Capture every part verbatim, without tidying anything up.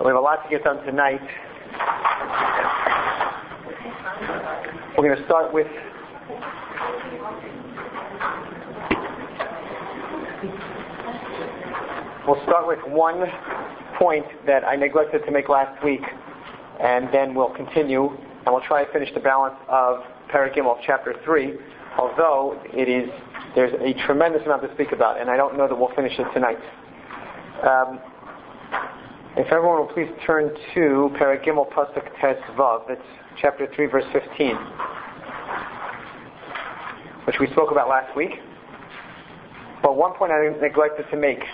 We have a lot to get done tonight. We're going to start with We'll start with one point that I neglected to make last week, and then we'll continue, and we'll try to finish the balance of Perek Gimel of chapter three, although it is there's a tremendous amount to speak about, and I don't know that we'll finish it tonight. Um, if everyone will please turn to Perek Gimel Pasuk Tes Vav, that's chapter three, verse fifteen, which we spoke about last week. But one point I neglected to make.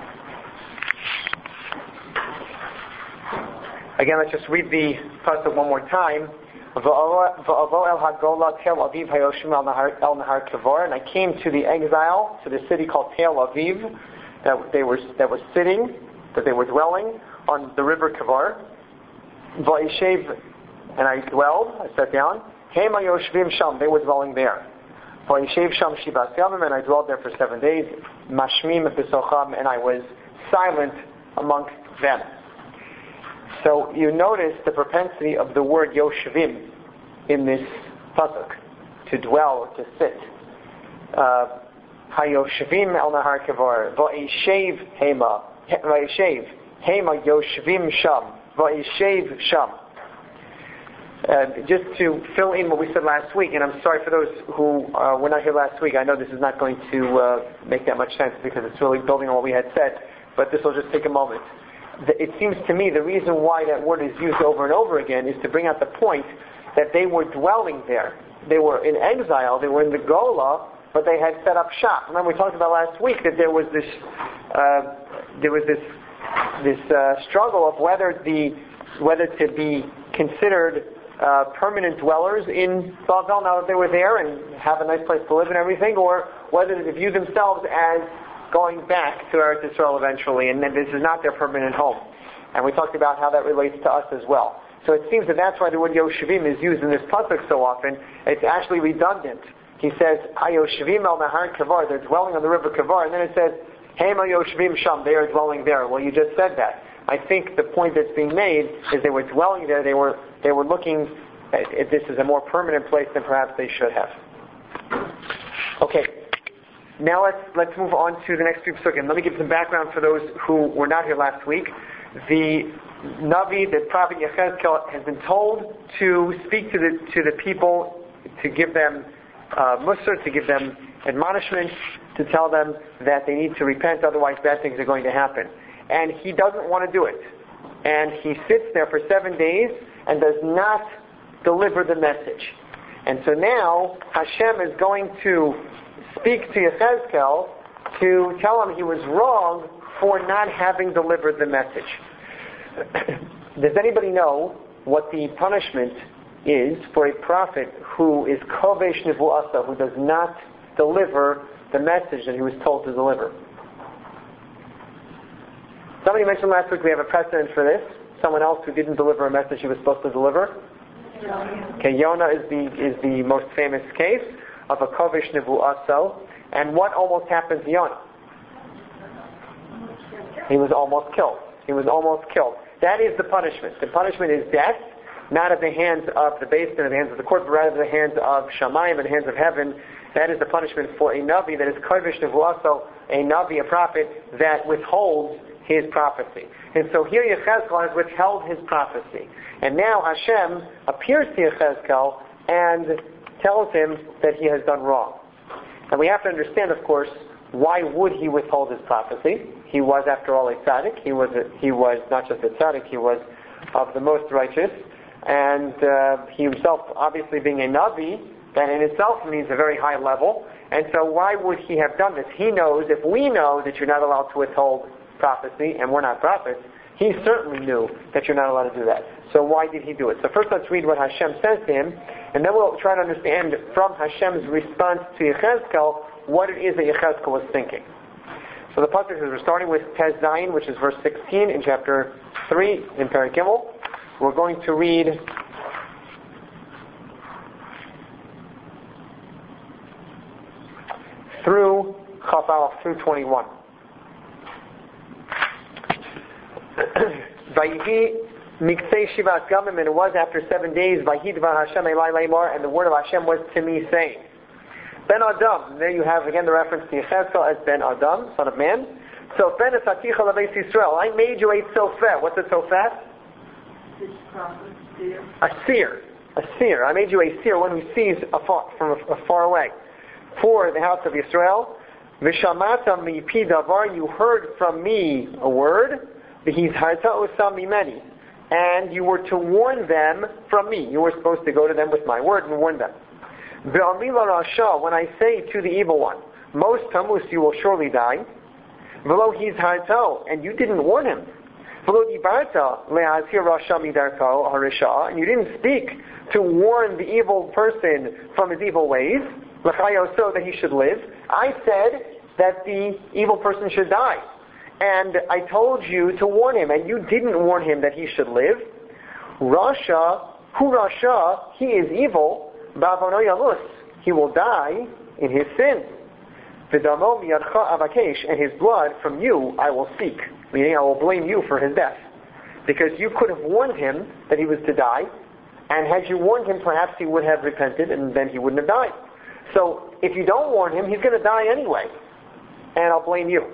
Again, let's just read the pasuk one more time. V'avo el hagola Tel Aviv hayoshim el nahar Kevar, and I came to the exile, to the city called Tel Aviv, that they were that was sitting, that they were dwelling on the river Kevar. V'yishev, and I dwelled, I sat down. Hema yoshvim sham, they were dwelling there. V'yishev sham shivas yamim, and I dwelled there for seven days. Mashmim b'socham, and I was silent amongst them. So you notice the propensity of the word yoshvim in this pasuk, to dwell, to sit. Hayoshvim el nahar kevar, va'ishev hema, va'ishev hema yoshvim sham, va'ishev sham. Uh, just to fill in what we said last week, and I'm sorry for those who uh, were not here last week. I know this is not going to uh, make that much sense because it's really building on what we had said, but this will just take a moment. It seems to me the reason why that word is used over and over again is to bring out the point that they were dwelling there. They were in exile, they were in the Gola, but they had set up shop. Remember we talked about last week that there was this uh, there was this this uh, struggle of whether the whether to be considered uh, permanent dwellers in Bavel now that they were there and have a nice place to live and everything, or whether to view themselves as going back to Eretz Yisrael eventually, and then this is not their permanent home. And we talked about how that relates to us as well. So it seems that that's why the word Yoshvim is used in this pasuk so often. It's actually redundant. He says, Hayoshvim el nahar Kevar, they're dwelling on the river Kevar, and then it says, Hema Yoshvim sham, they are dwelling there. Well, you just said that. I think the point that's being made is they were dwelling there, they were they were looking at, at this as a more permanent place than perhaps they should have. Okay. Now let's let's move on to the next few psukim. Let me give some background for those who were not here last week. The Navi, the prophet Yechezkel, has been told to speak to the to the people, to give them uh, musar, to give them admonishment, to tell them that they need to repent, otherwise bad things are going to happen. And he doesn't want to do it. And he sits there for seven days and does not deliver the message. And so now Hashem is going to speak to Yechezkel to tell him he was wrong for not having delivered the message. Does anybody know what the punishment is for a prophet who is kovesh nevuasa, who does not deliver the message that he was told to deliver? Somebody mentioned last week we have a precedent for this. Someone else who didn't deliver a message he was supposed to deliver. Okay, Yonah is the is the most famous case of a kovesh nevuaso, and what almost happened to Yonah? He was almost killed. He was almost killed. That is the punishment. The punishment is death, not at the hands of the basin, at the hands of the court, but rather at the hands of Shamayim, at the hands of heaven. That is the punishment for a Navi that is kovesh nevuaso, a Navi, a prophet that withholds his prophecy. And so here Yechezkel has withheld his prophecy. And now Hashem appears to Yechezkel and tells him that he has done wrong. And we have to understand, of course, why would he withhold his prophecy? He was, after all, a tzaddik. He was a, he was not just a tzaddik, he was of the most righteous. And uh, he himself, obviously being a Navi, that in itself means a very high level. And so why would he have done this? He knows, if we know that you're not allowed to withhold prophecy, and we're not prophets, he certainly knew that you're not allowed to do that. So why did he do it? So first let's read what Hashem says to him, and then we'll try to understand from Hashem's response to Yechezkel what it is that Yechezkel was thinking. So the pasuk says, we're starting with Tez Zayin, which is verse sixteen in chapter three in Perek Gimel. We're going to read through Chaf Aleph through twenty-one. Vayihi Miksei Shivat Gamim, and it was after seven days, Vayihi Dvar Hashem Elai Leimar, and the word of Hashem was to me saying, Ben Adam, there you have again the reference to Yechezkel as Ben Adam, son of man. So Ben Esaticha Lebeis Yisrael, I made you a Sofet. What's a Sofet? A seer. A seer. I made you a seer, one who sees afar, from far away. For the house of Yisrael, Vishamata mi pi davar, you heard from me a word, v'hizharta osam mimeni, and you were to warn them from me. You were supposed to go to them with my word and warn them. V'amila rasha, when I say to the evil one, most tamus, you will surely die. V'lo hizharto, and you didn't warn him. V'lo dibarta le'azhir rasha midarko harisha, and you didn't speak to warn the evil person from his evil ways. So that he should live. I said that the evil person should die. And I told you to warn him, and you didn't warn him that he should live. Rasha, hu Rasha, he is evil, ba'avono yalus, he will die in his sin. V'damo miyadcha avakesh, and his blood from you I will seek. Meaning I will blame you for his death. Because you could have warned him that he was to die, and had you warned him, perhaps he would have repented, and then he wouldn't have died. So, if you don't warn him, he's going to die anyway. And I'll blame you.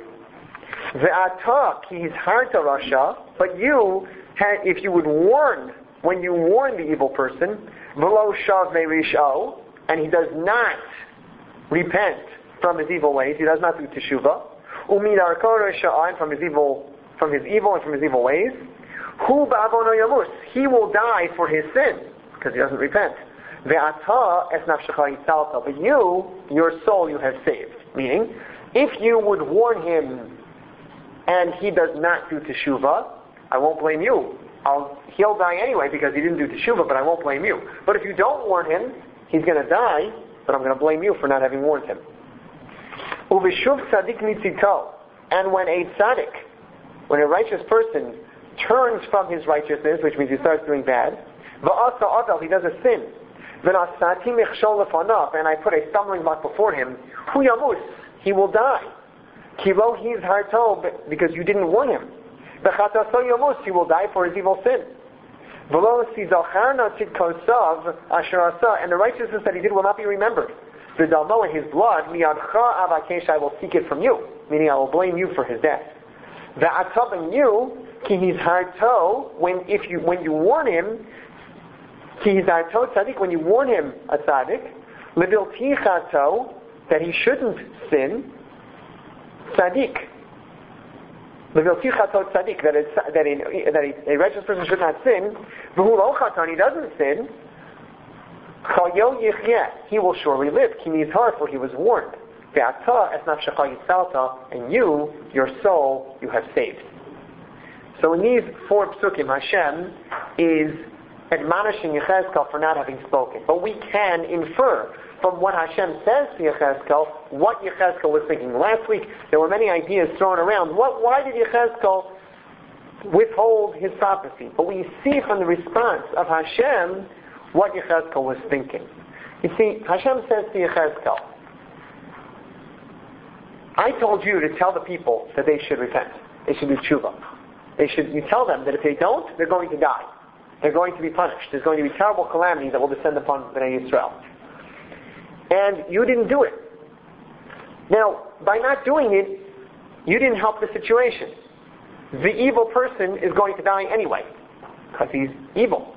Ve'ata ki hizharta rasha, but you, if you would warn, when you warn the evil person, v'lo shav me'risho, and he does not repent from his evil ways, he does not do teshuvah, u'midarko rasha, and from his evil, from his evil and from his evil ways, hu ba'avono yamus, he will die for his sin, because he doesn't repent. Ve'ata es nafshecha yitzalta, but you, your soul you have saved. Meaning, if you would warn him and he does not do teshuvah, I won't blame you. I'll, he'll die anyway because he didn't do teshuvah, but I won't blame you. But if you don't warn him, he's going to die, but I'm going to blame you for not having warned him. Uvishuv tzadik nitzito, and when a tzaddik, when a righteous person turns from his righteousness, which means he starts doing bad, va'asa adal, he does a sin, and I put a stumbling block before him, hu yamus, he will die. Kilo he's harto, because you didn't warn him. Bechataso yamus, he will die for his evil sin. And the righteousness that he did will not be remembered. V'dalmo, in his blood, miyadcha avakesh, I will seek it from you, meaning I will blame you for his death. V'atav, and you, ki he's harto, when if you when you warn him, ki he's harto tzaddik, when you warn him a tzaddik, levil tichato, that he shouldn't sin, tzaddik. Levil tichato tzaddik, that, that, a, that a, a righteous person should not sin, v'hu lo chatan, he doesn't sin, Chayo yichyeh, he will surely live. Ki nizhar, for he was warned. Ve'ata es nafshecha yitzalta, and you, your soul, you have saved. So in these four psukim, Hashem is admonishing Yechezkel for not having spoken. But we can infer from what Hashem says to Yechezkel what Yechezkel was thinking. Last week, there were many ideas thrown around. What, why did Yechezkel withhold his prophecy? But we see from the response of Hashem what Yechezkel was thinking. You see, Hashem says to Yechezkel, I told you to tell the people that they should repent. They should do tshuva. They should, you tell them that if they don't, they're going to die. They're going to be punished. There's going to be terrible calamities that will descend upon Bnei Yisrael. And you didn't do it. Now, by not doing it, you didn't help the situation. The evil person is going to die anyway, because he's evil.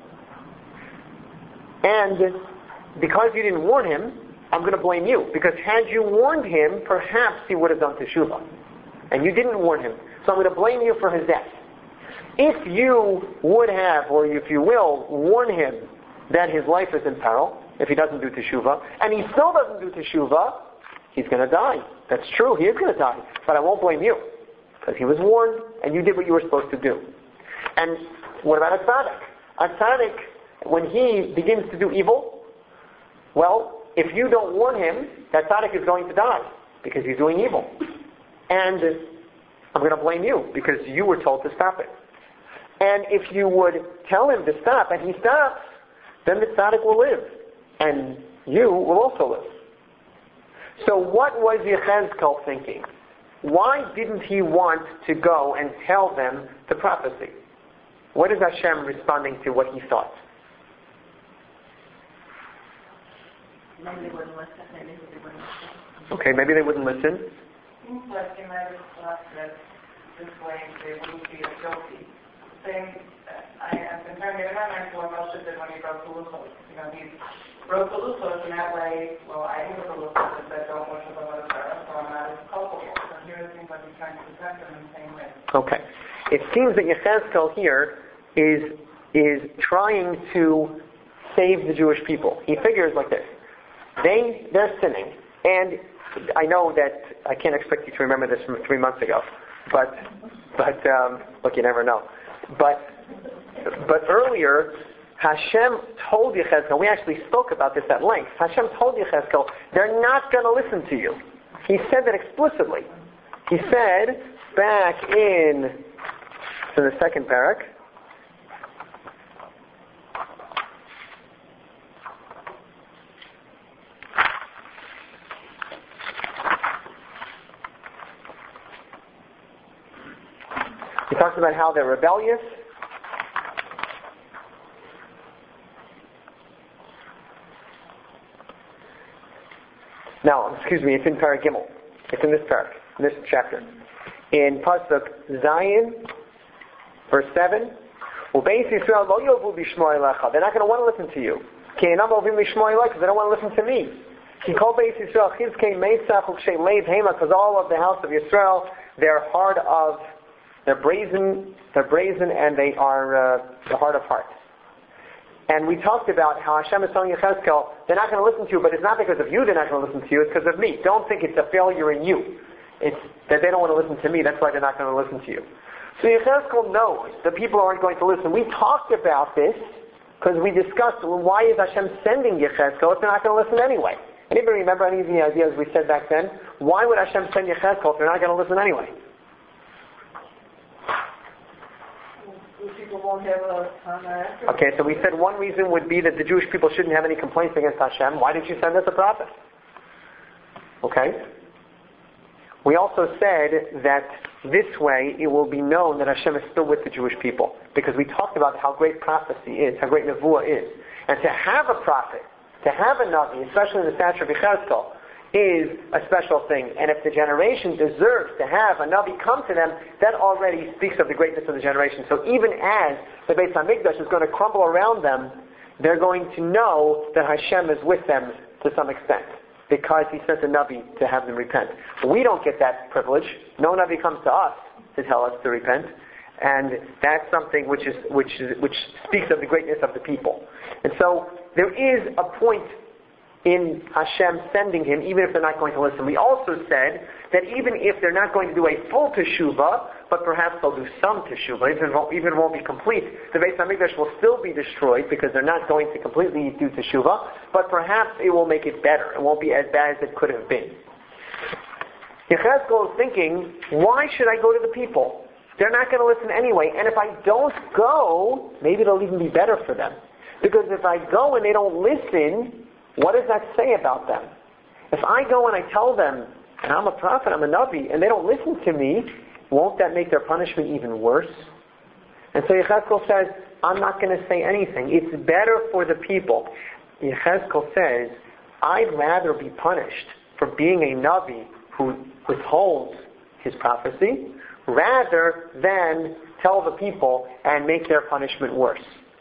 And because you didn't warn him, I'm going to blame you. Because had you warned him, perhaps he would have done teshuvah. And you didn't warn him. So I'm going to blame you for his death. If you would have, or if you will, warn him that his life is in peril, if he doesn't do teshuvah, and he still doesn't do teshuvah, he's going to die. That's true, he is going to die. But I won't blame you. Because he was warned, and you did what you were supposed to do. And what about a tzaddik? A tzaddik, when he begins to do evil, well, if you don't warn him, that tzaddik is going to die because he's doing evil. And I'm going to blame you because you were told to stop it. And if you would tell him to stop and he stops, then the tzaddik will live. And you will also live. So what was Yechezkel thinking? Why didn't he want to go and tell them the prophecy? what is Hashem responding to what he thought? Maybe they wouldn't listen. Maybe they wouldn't listen. Okay, maybe they wouldn't listen. Seems like they might have thought that this way they wouldn't be as guilty. Same, I have been trying to get my mind to what Moshe did when he wrote the Luchos. You know, he wrote the Luchos, and that way, well, I knew the Luchos that said don't worship another Sarah, so I'm not as culpable. So here it seems like he's trying to protect them in the same way. Okay. It seems that Yechezkel here is is trying to save the Jewish people. He figures like this. They, they're sinning, and I know that I can't expect you to remember this from three months ago, but, but um, look, you never know. But, but earlier, Hashem told Yechezkel, we actually spoke about this at length, Hashem told Yechezkel, they're not going to listen to you. He said that explicitly. He said, back in, in the second parak, he talks about how they're rebellious. Now, excuse me, it's in Parak Gimel. It's in this parak, in this chapter. In Pasuk Zayin, verse seven, Ubeis Yisrael lo yovu b'shmo elecha. They're not going to want to listen to you. Ki einam ovim b'shmo elecha, because they don't want to listen to me. Ki kol Beis Yisrael chizkei meisach u'kshay leiv hema, because all of the house of Yisrael, they're hard of, they're brazen, they're brazen, and they are uh, the hard of heart. And we talked about how Hashem is telling Yechezkel, they're not going to listen to you, but it's not because of you they're not going to listen to you, it's because of me. Don't think it's a failure in you. It's that they don't want to listen to me, that's why they're not going to listen to you. So Yechezkel knows the people aren't going to listen. We talked about this because we discussed, well, why is Hashem sending Yechezkel if they're not going to listen anyway? Anybody remember any of the ideas we said back then? Why would Hashem send Yechezkel if they're not going to listen anyway? People won't have a time after. Okay, so we said one reason would be that the Jewish people shouldn't have any complaints against Hashem. Why did you send us a prophet? Okay. We also said that this way it will be known that Hashem is still with the Jewish people. Because we talked about how great prophecy is, how great Nevuah is. And to have a prophet, to have a Navi, especially in the stature of Yechezkel, is a special thing. And if the generation deserves to have a Navi come to them, that already speaks of the greatness of the generation. So even as the Beis HaMikdash is going to crumble around them, they're going to know that Hashem is with them to some extent, because He sent a Navi to have them repent. We don't get that privilege. No Navi comes to us to tell us to repent. And that's something which is which is, which speaks of the greatness of the people. And so there is a point in Hashem sending him, even if they're not going to listen. We also said that even if they're not going to do a full teshuvah, but perhaps they'll do some teshuvah, even if it won't, even if it won't be complete, the Beis HaMikdash will still be destroyed because they're not going to completely do teshuvah, but perhaps it will make it better. It won't be as bad as it could have been. Yechezkel is thinking, why should I go to the people? They're not going to listen anyway, and if I don't go, maybe it'll even be better for them. Because if I go and they don't listen, what does that say about them? If I go and I tell them, and I'm a prophet, I'm a Navi, and they don't listen to me, won't that make their punishment even worse? And so Yechezkel says, I'm not going to say anything. It's better for the people. Yechezkel says, I'd rather be punished for being a Navi who withholds his prophecy, rather than tell the people and make their punishment worse.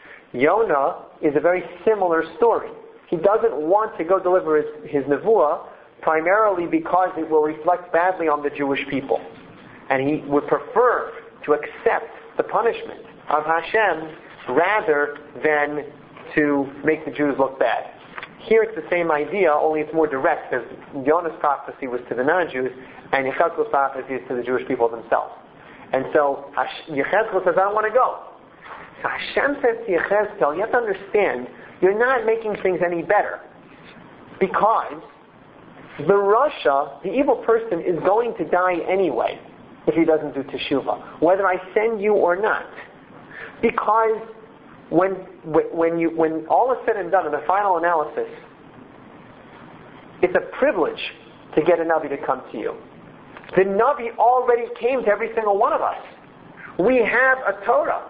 Yonah is a very similar story. He doesn't want to go deliver his, his nevuah primarily because it will reflect badly on the Jewish people. And he would prefer to accept the punishment of Hashem rather than to make the Jews look bad. Here it's the same idea, only it's more direct, because Yonah's prophecy was to the non-Jews, and Yechezkel's prophecy is to the Jewish people themselves. And so Yechezkel says, I don't want to go. So Hashem says to Yechezkel, you have to understand, you're not making things any better. Because the Rasha, the evil person, is going to die anyway if he doesn't do teshuvah, whether I send you or not. Because when when you when all is said and done in the final analysis, it's a privilege to get a Navi to come to you. The Navi already came to every single one of us. We have a Torah.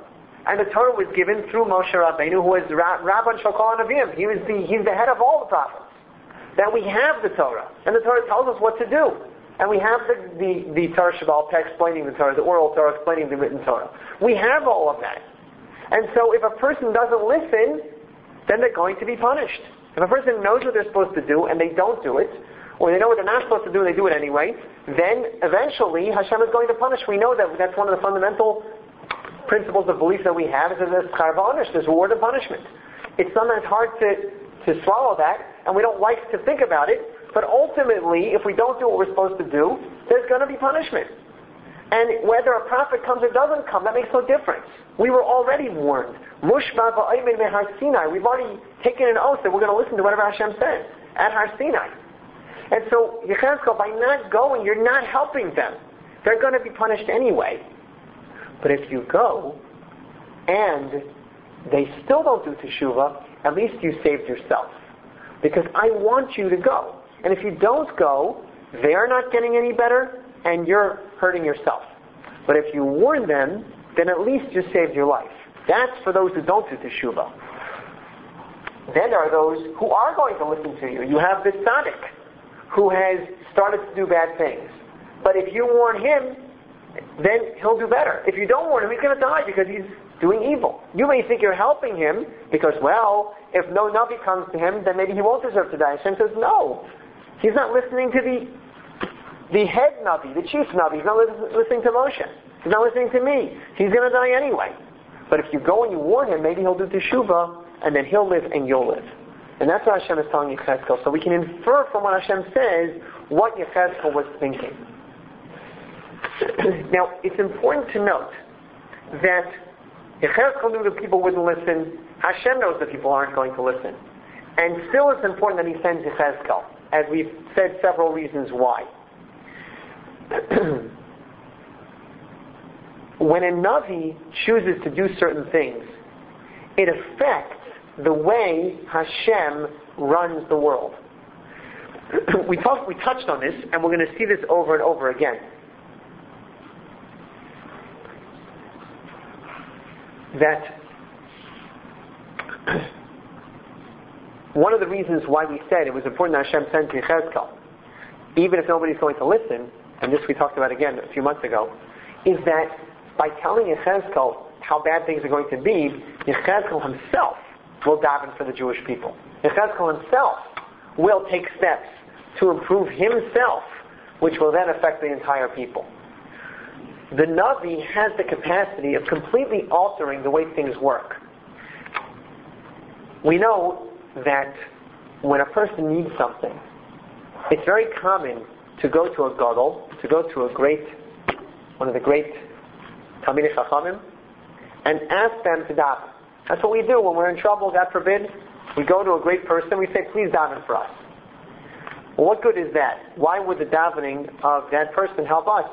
And the Torah was given through Moshe Rabbeinu, who was Rabban Shel Kol HaNaviim. He was the, he's the head of all the prophets. That we have the Torah. And the Torah tells us what to do. And we have the, the, the Torah Shabbat Peh explaining the Torah, the oral Torah explaining the written Torah. We have all of that. And so if a person doesn't listen, then they're going to be punished. If a person knows what they're supposed to do and they don't do it, or they know what they're not supposed to do and they do it anyway, then eventually Hashem is going to punish. We know that that's one of the fundamental principles of belief that we have, is that there's schar v'onish, there's reward and punishment. It's sometimes hard to, to swallow that, and we don't like to think about it, but ultimately, if we don't do what we're supposed to do, there's going to be punishment. And whether a prophet comes or doesn't come, that makes no difference. We were already warned. Mushba v'aymin mehar Sinai. We've already taken an oath that we're going to listen to whatever Hashem says at Har Sinai. And so, Yechezkel, by not going, you're not helping them. They're going to be punished anyway. But if you go, and they still don't do teshuvah, at least you saved yourself. Because I want you to go. And if you don't go, they're not getting any better, and you're hurting yourself. But if you warn them, then at least you saved your life. That's for those who don't do teshuvah. Then there are those who are going to listen to you. You have this tzaddik who has started to do bad things. But if you warn him, then he'll do better. If you don't warn him, he's going to die because he's doing evil. You may think you're helping him because, well, if no Navi comes to him, then maybe he won't deserve to die. Hashem says, no. He's not listening to the the head Navi, the chief Navi. He's not li- listening to Moshe. He's not listening to me. He's going to die anyway. But if you go and you warn him, maybe he'll do teshuvah, and then he'll live and you'll live. And that's what Hashem is telling Yechezkel. So we can infer from what Hashem says what Yechezkel was thinking. Now, it's important to note that Yechezkel knew that people wouldn't listen. Hashem knows that people aren't going to listen. And still it's important that he sends Yechezkel, as we've said several reasons why. When a Navi chooses to do certain things, it affects the way Hashem runs the world. we talked, we touched on this, and we're going to see this over and over again. That one of the reasons why we said it was important that Hashem sent Yechezkel, even if nobody's going to listen, and this we talked about again a few months ago, is that by telling Yechezkel how bad things are going to be, Yechezkel himself will daven for the Jewish people. Yechezkel himself will take steps to improve himself, which will then affect the entire people. The Navi has the capacity of completely altering the way things work. We know that when a person needs something, it's very common to go to a gadol, to go to a great, one of the great Talmidei Chachamim, and ask them to daven. That's what we do when we're in trouble, God forbid. We go to a great person, we say, please daven for us. Well, what good is that? Why would the davening of that person help us?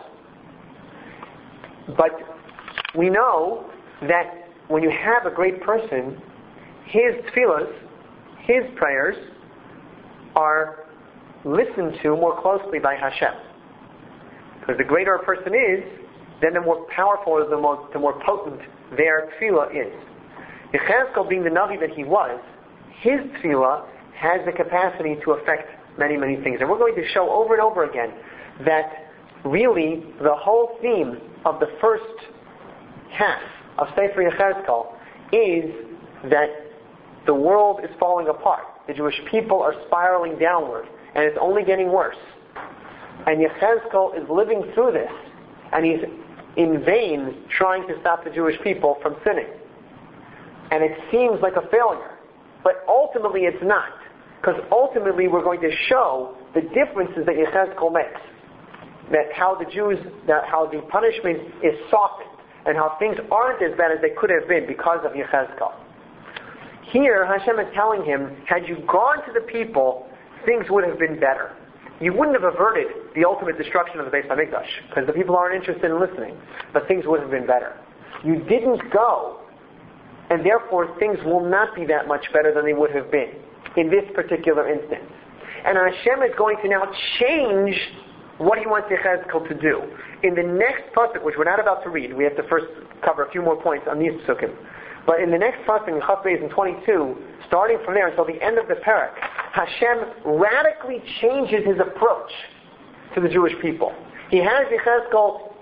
But we know that when you have a great person, his tefillas, his prayers, are listened to more closely by Hashem. Because the greater a person is, then the more powerful, the more, the more potent their tefillah is. Yechezkel, being the Navi that he was, his tefillah has the capacity to affect many, many things. And we're going to show over and over again that really the whole theme of the first half of Sefer Yechezkel is that the world is falling apart. The Jewish people are spiraling downward, and it's only getting worse. And Yechezkel is living through this, and he's in vain trying to stop the Jewish people from sinning. And it seems like a failure, but ultimately it's not, because ultimately we're going to show the differences that Yechezkel makes. That how the Jews, that how the punishment is softened, and how things aren't as bad as they could have been because of Yechezkel. Here, Hashem is telling him, had you gone to the people, things would have been better. You wouldn't have averted the ultimate destruction of the Beis HaMikdash, because the people aren't interested in listening, but things would have been better. You didn't go, and therefore things will not be that much better than they would have been in this particular instance. And Hashem is going to now change what he wants Yechezkel to do. In the next pasuk, which we're not about to read, we have to first cover a few more points on these psukim. But in the next pasuk, in Chaf Beis in twenty-two, starting from there until the end of the parak, Hashem radically changes his approach to the Jewish people. He has Yechezkel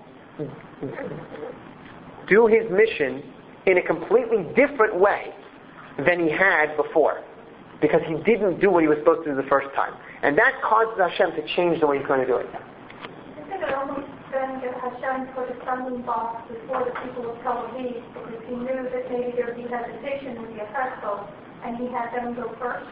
do his mission in a completely different way than he had before, because he didn't do what he was supposed to do the first time. And that causes Hashem to change the way he's going to do it. I think it almost then that Hashem put a stumbling block before the people of Tel Aviv, because he knew that maybe there would be hesitation with the Yechezkel, and he had them go first.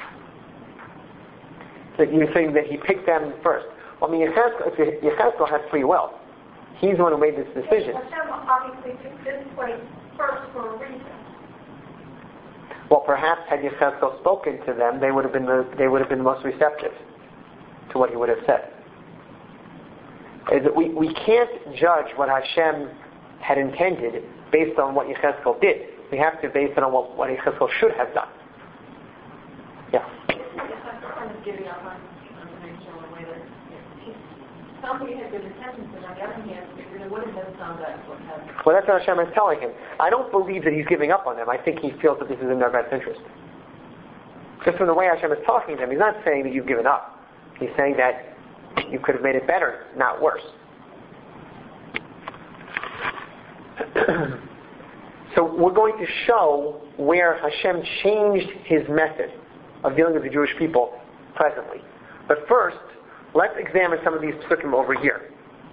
So you're saying that he picked them first. Well, I mean, Yechezkel, Yechezkel had free will. He's the one who made this decision. Yes, Hashem obviously took this place first for a reason. Well, perhaps had Yechezkel spoken to them, they would have been the, they would have been the most receptive to what he would have said. Is that we, we can't judge what Hashem had intended based on what Yechezkel did. We have to base it on what, what Yechezkel should have done. Yeah. Kind of giving up on information in a way that somebody had good intentions, but on the other hand, it really wouldn't have sounded like what happened. Well, that's what Hashem is telling him. I don't believe that he's giving up on them. I think he feels that this is in their best interest. Just from the way Hashem is talking to them, he's not saying that you've given up. He's saying that you could have made it better, not worse. So we're going to show where Hashem changed his method of dealing with the Jewish people presently. But first, let's examine some of these psukim over here.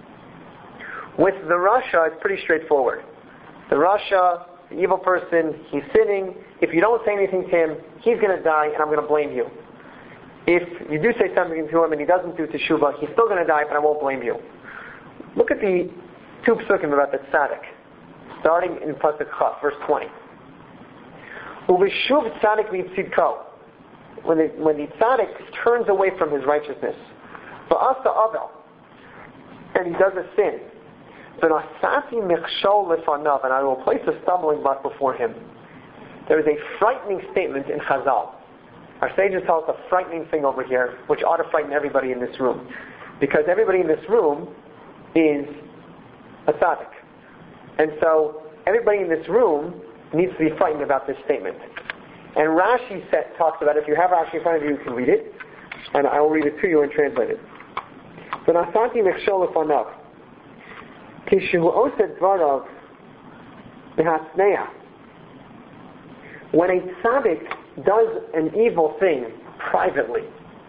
With the Rasha, it's pretty straightforward. The Rasha, the evil person, he's sinning. If you don't say anything to him, he's going to die, and I'm going to blame you. If you do say something to him and he doesn't do teshuvah, he's still going to die, but I won't blame you. Look at the two psukim about the tzaddik, starting in pasuk Chaf, verse twenty. Uveshuv tzaddik v'tzidko. When the when the tzaddik turns away from his righteousness, v'asa avel, and he does a sin, v'nasati michshol lefanav, and I will place a stumbling block before him. There is a frightening statement in Chazal. Our sages tell us a frightening thing over here, which ought to frighten everybody in this room. Because everybody in this room is a tzaddik. And so, everybody in this room needs to be frightened about this statement. And Rashi set, talks about it. If you have Rashi in front of you, you can read it. And I will read it to you and translate it. V'nasanti mechshol lefanav, kishu osed dvarav b'hasneah. When a tzaddik does an evil thing privately,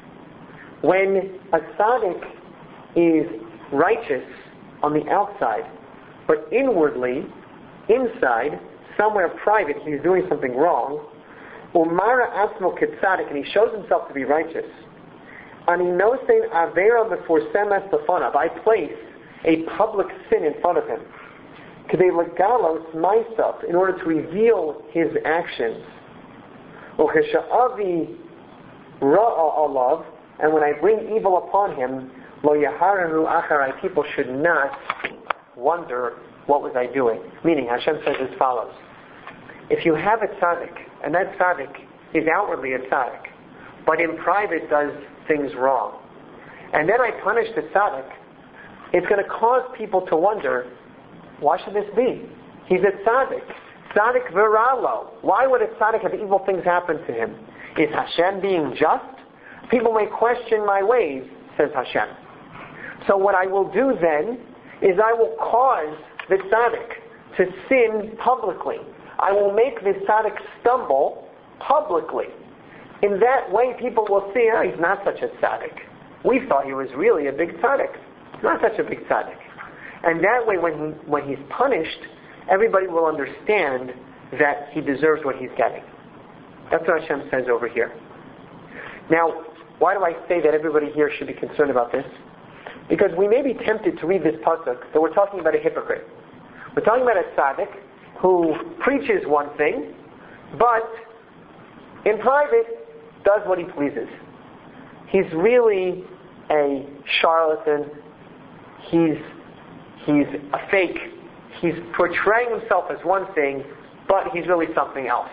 when a tzaddik is righteous on the outside, but inwardly, inside, somewhere private, he's doing something wrong, umara atzmo ketzadik, and he shows himself to be righteous, aninosein avera meforsemes befanav, I place a public sin in front of him, kedei legalos myself, in order to reveal his actions. Uchesha'avi ra'a alav, and when I bring evil upon him, lo yaharanu acharai, people should not wonder what was I doing. Meaning, Hashem says as follows: if you have a tzaddik, and that tzaddik is outwardly a tzaddik, but in private does things wrong, and then I punish the tzaddik, it's going to cause people to wonder, why should this be? He's a tzaddik. Tzaddik viralo. Why would a tzaddik have evil things happen to him? Is Hashem being just? People may question my ways, says Hashem. So what I will do then is I will cause the tzaddik to sin publicly. I will make the tzaddik stumble publicly. In that way, people will see, oh, he's not such a tzaddik. We thought he was really a big tzaddik. He's not such a big tzaddik. And that way, when he, when he's punished, everybody will understand that he deserves what he's getting. That's what Hashem says over here. Now, why do I say that everybody here should be concerned about this? Because we may be tempted to read this pasuk that we're talking about a hypocrite. We're talking about a tzaddik who preaches one thing, but in private does what he pleases. He's really a charlatan. He's he's a fake. He's portraying himself as one thing, but he's really something else.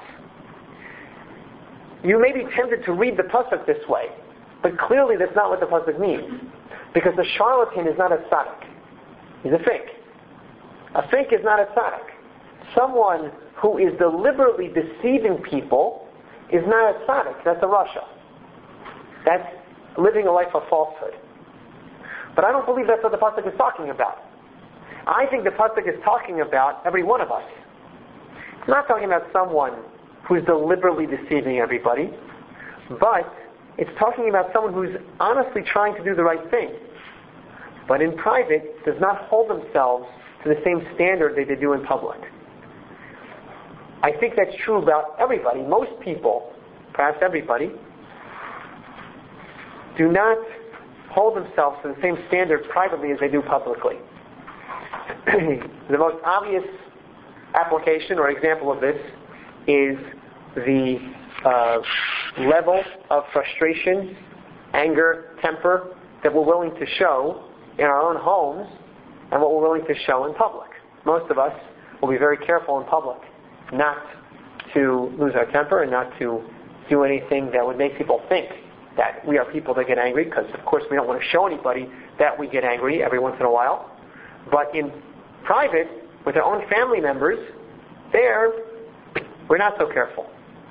You may be tempted to read the pasuk this way, but clearly that's not what the pasuk means. Because the charlatan is not a tzaddik. He's a fake. A fake is not a tzaddik. Someone who is deliberately deceiving people is not a tzaddik. That's a rasha. That's living a life of falsehood. But I don't believe that's what the pasuk is talking about. I think the pasuk is talking about every one of us. It's not talking about someone who's deliberately deceiving everybody, but it's talking about someone who's honestly trying to do the right thing, but in private does not hold themselves to the same standard that they do in public. I think that's true about everybody. Most people, perhaps everybody, do not hold themselves to the same standard privately as they do publicly. The most obvious application or example of this is the uh, level of frustration, anger, temper that we're willing to show in our own homes and what we're willing to show in public. Most of us will be very careful in public not to lose our temper and not to do anything that would make people think that we are people that get angry, because of course we don't want to show anybody that we get angry every once in a while. But in private, with our own family members, there, we're not so careful.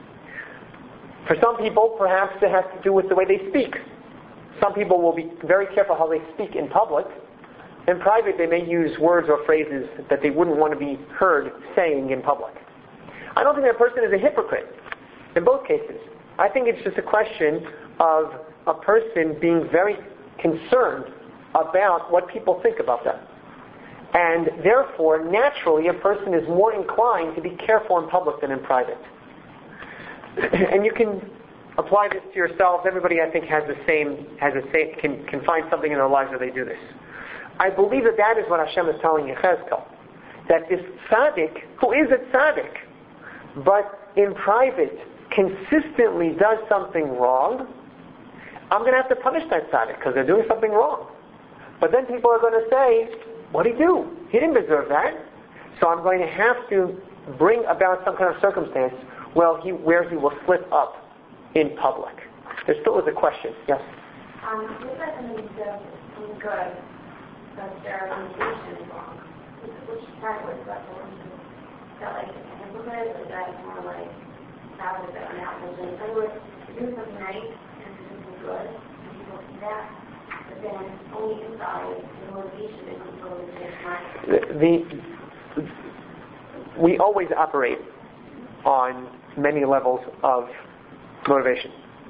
For some people, perhaps it has to do with the way they speak. Some people will be very careful how they speak in public. In private, they may use words or phrases that they wouldn't want to be heard saying in public. I don't think that person is a hypocrite in both cases. I think it's just a question of a person being very concerned about what people think about them. And therefore, naturally, a person is more inclined to be careful in public than in private. And you can apply this to yourselves. Everybody, I think, has the same, has the same, can, can find something in their lives where they do this. I believe that that is what Hashem is telling Yechezkel. That this tzaddik, who is a tzaddik, but in private consistently does something wrong, I'm going to have to punish that tzaddik because they're doing something wrong. But then people are going to say, what did he do? He didn't deserve that. So I'm going to have to bring about some kind of circumstance where he, where he will slip up in public. There still is a question. Yes? Um, you said something good, good, but their intention is wrong. Which part was that the one that like hypocrite, or that is more like valid that an apple? In other words, do something right and do something good, and people see that, but then only inside the motivation is totally different. The, the we always operate on many levels of motivation,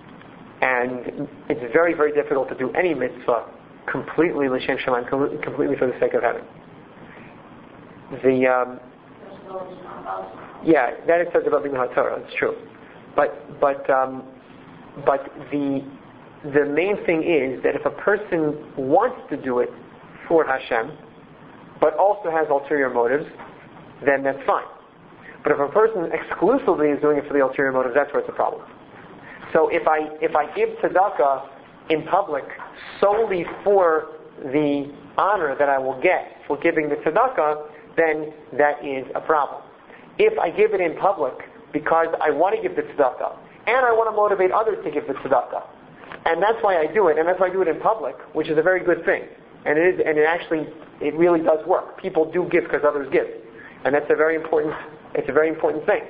and it's very, very difficult to do any mitzvah completely l'shem shamayim, completely for the sake of heaven. The um, yeah, that it says about the HaTorah. It's true, but but um, but the the main thing is that if a person wants to do it for Hashem, but also has ulterior motives, then that's fine. But if a person exclusively is doing it for the ulterior motives, that's where it's a problem. So if I if I give tzedakah in public solely for the honor that I will get for giving the tzedakah, then that is a problem. If I give it in public because I want to give the tzedakah, and I want to motivate others to give the tzedakah, and that's why I do it, and that's why I do it in public, which is a very good thing. And it is, and it actually, it really does work. People do give because others give. And that's a very important, it's a very important thing.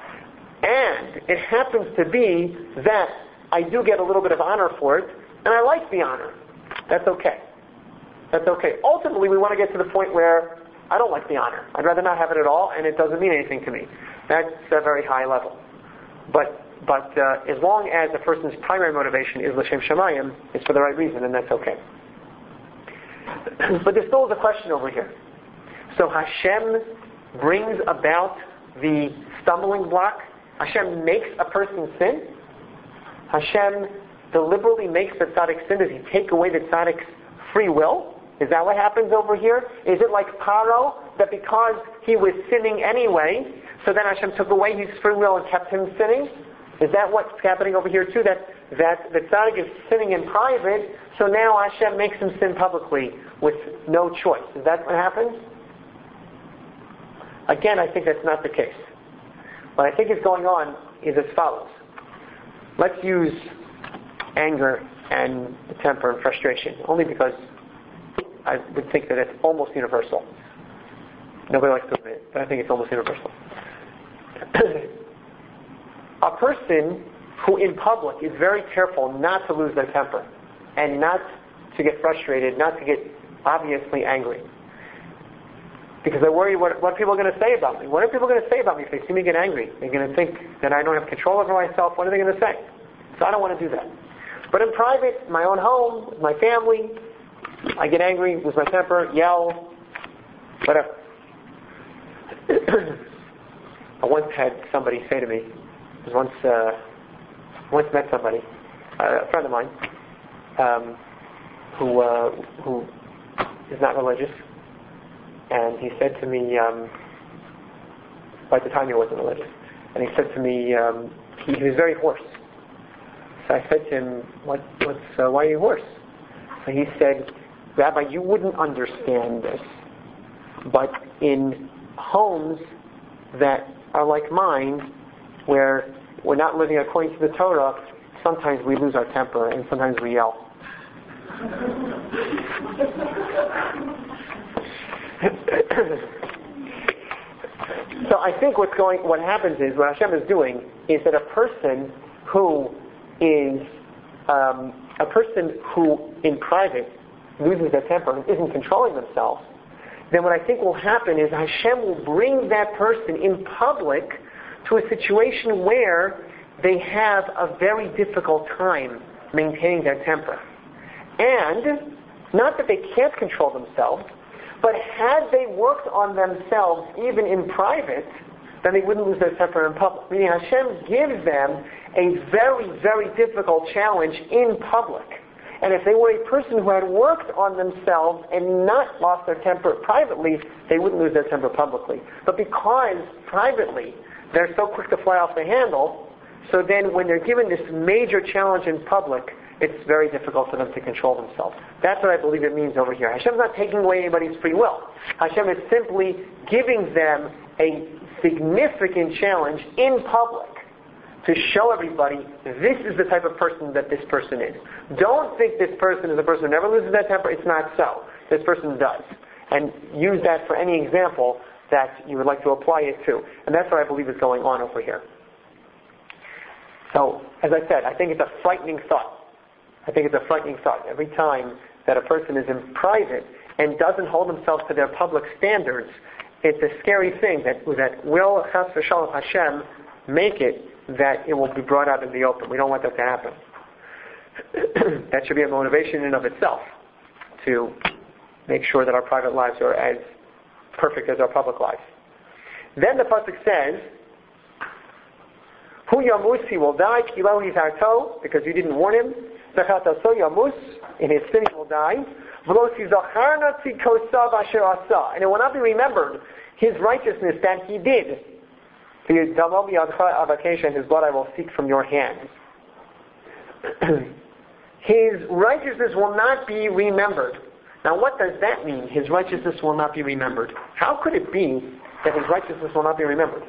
And it happens to be that I do get a little bit of honor for it, and I like the honor. That's okay. That's okay. Ultimately, we want to get to the point where I don't like the honor. I'd rather not have it at all, and it doesn't mean anything to me. That's a very high level. But but uh, as long as a person's primary motivation is l'shem shamayim, it's for the right reason, and that's okay. But there still is a question over here. So Hashem brings about the stumbling block. Hashem makes a person sin. Hashem deliberately makes the tzaddik sin. Does he take away the tzaddik's free will? Is that what happens over here? Is it like Paro, that because he was sinning anyway, so then Hashem took away his free will and kept him sinning? Is that what's happening over here too? That that the tzaddik is sinning in private, so now Hashem makes him sin publicly with no choice. Is that what happens? Again, I think that's not the case. What I think is going on is as follows. Let's use anger and temper and frustration, only because I would think that it's almost universal. Nobody likes to admit it, but I think it's almost universal. A person who in public is very careful not to lose their temper and not to get frustrated, not to get obviously angry. Because I worry what, what people are going to say about me. What are people going to say about me if they see me get angry? They're going to think that I don't have control over myself. What are they going to say? So I don't want to do that. But in private, my own home, with my family, I get angry, lose my temper, yell, whatever. I once had somebody say to me, I was once, uh, once met somebody, uh, a friend of mine, um, who uh, who is not religious, and he said to me, um, by the time he wasn't religious, and he said to me, um, he, he was very hoarse. So I said to him, what, what's, uh, why are you hoarse? So he said, Rabbi, you wouldn't understand this, but in homes that are like mine, where we're not living according to the Torah, sometimes we lose our temper and sometimes we yell. So I think what's going, what happens is, what Hashem is doing is that a person who is um, a person who in private loses their temper and isn't controlling themselves, then what I think will happen is Hashem will bring that person in public to a situation where they have a very difficult time maintaining their temper. And not that they can't control themselves, but had they worked on themselves even in private, then they wouldn't lose their temper in public. Meaning Hashem gives them a very, very difficult challenge in public. And if they were a person who had worked on themselves and not lost their temper privately, they wouldn't lose their temper publicly. But because privately they're so quick to fly off the handle, so then when they're given this major challenge in public, it's very difficult for them to control themselves. That's what I believe it means over here. Hashem's not taking away anybody's free will. Hashem is simply giving them a significant challenge in public to show everybody this is the type of person that this person is. Don't think this person is a person who never loses their temper. It's not so. This person does. And use that for any example that you would like to apply it to. And that's what I believe is going on over here. So, as I said, I think it's a frightening thought. I think it's a frightening thought. Every time that a person is in private and doesn't hold themselves to their public standards, it's a scary thing that, that will Chas v'Shalom Hashem make it that it will be brought out in the open. We don't want that to happen. That should be a motivation in and of itself to make sure that our private lives are as perfect as our public lives. Then the pasuk says, Hu yamus, he will die, kilahu hizarto, because you didn't warn him. Zachataso yamus, in his sin he will die. V'lo tizacharna tzikosav asher asa, and it will not be remembered his righteousness that he did. His blood I will seek from your hands. His righteousness will not be remembered. Now what does that mean? His righteousness will not be remembered. How could it be that his righteousness will not be remembered?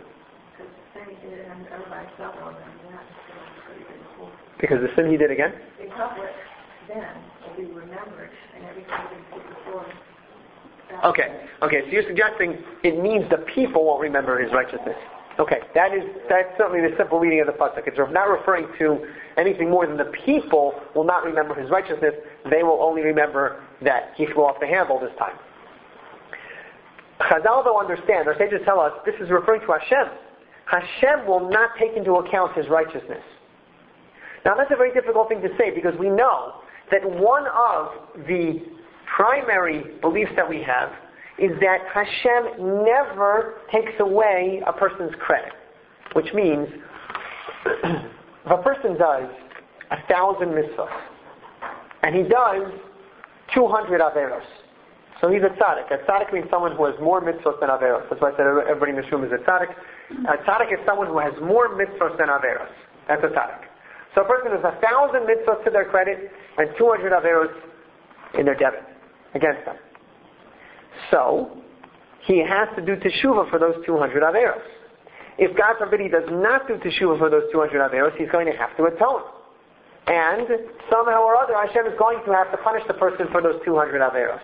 Because the sin he did again? In public, then, will be remembered, and everything will be before. Okay, okay, so you're suggesting it means the people won't remember his righteousness. Okay, that is that's certainly the simple reading of the pasuk. It's not referring to anything more than the people will not remember his righteousness. They will only remember that he flew off the handle this time. Chazal, though, understand, our sages tell us this is referring to Hashem. Hashem will not take into account his righteousness. Now that's a very difficult thing to say because we know that one of the primary beliefs that we have is that Hashem never takes away a person's credit. Which means, if a person does a thousand mitzvahs, and he does two hundred averos, so he's a tzaddik. A tzaddik means someone who has more mitzvahs than averos. That's why I said everybody in this room is a tzaddik. A tzaddik is someone who has more mitzvahs than averos. That's a tzaddik. So a person has a thousand mitzvahs to their credit, and two hundred averos in their debit, against them. So, he has to do teshuvah for those two hundred averos. If God forbid he does not do teshuvah for those two hundred averos, he's going to have to atone. And somehow or other, Hashem is going to have to punish the person for those two hundred averos.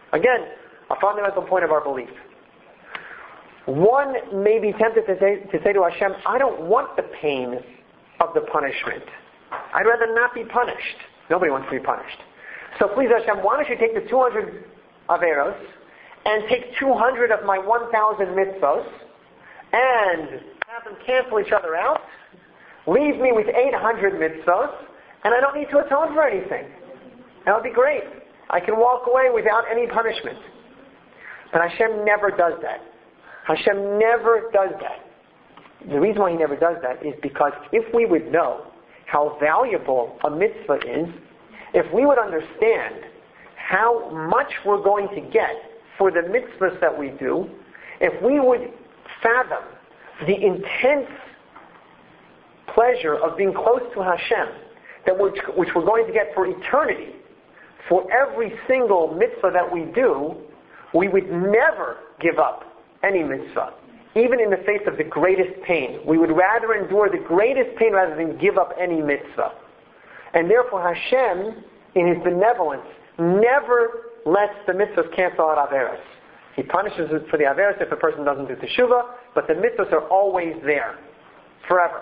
Again, a fundamental point of our belief. One may be tempted to say, to say to Hashem, I don't want the pain of the punishment. I'd rather not be punished. Nobody wants to be punished. So please Hashem, why don't you take the two hundred Averos and take two hundred of my one thousand mitzvos and have them cancel each other out, leave me with eight hundred mitzvos, and I don't need to atone for anything. That would be great. I can walk away without any punishment. But Hashem never does that. Hashem never does that. The reason why He never does that is because if we would know how valuable a mitzvah is, if we would understand how much we're going to get for the mitzvahs that we do, if we would fathom the intense pleasure of being close to Hashem, that which, which we're going to get for eternity, for every single mitzvah that we do, we would never give up any mitzvah, even in the face of the greatest pain. We would rather endure the greatest pain rather than give up any mitzvah. And therefore Hashem, in His benevolence, never lets the mitzvahs cancel out Averos. He punishes it for the Averos if a person doesn't do teshuvah, but the mitzvahs are always there, forever.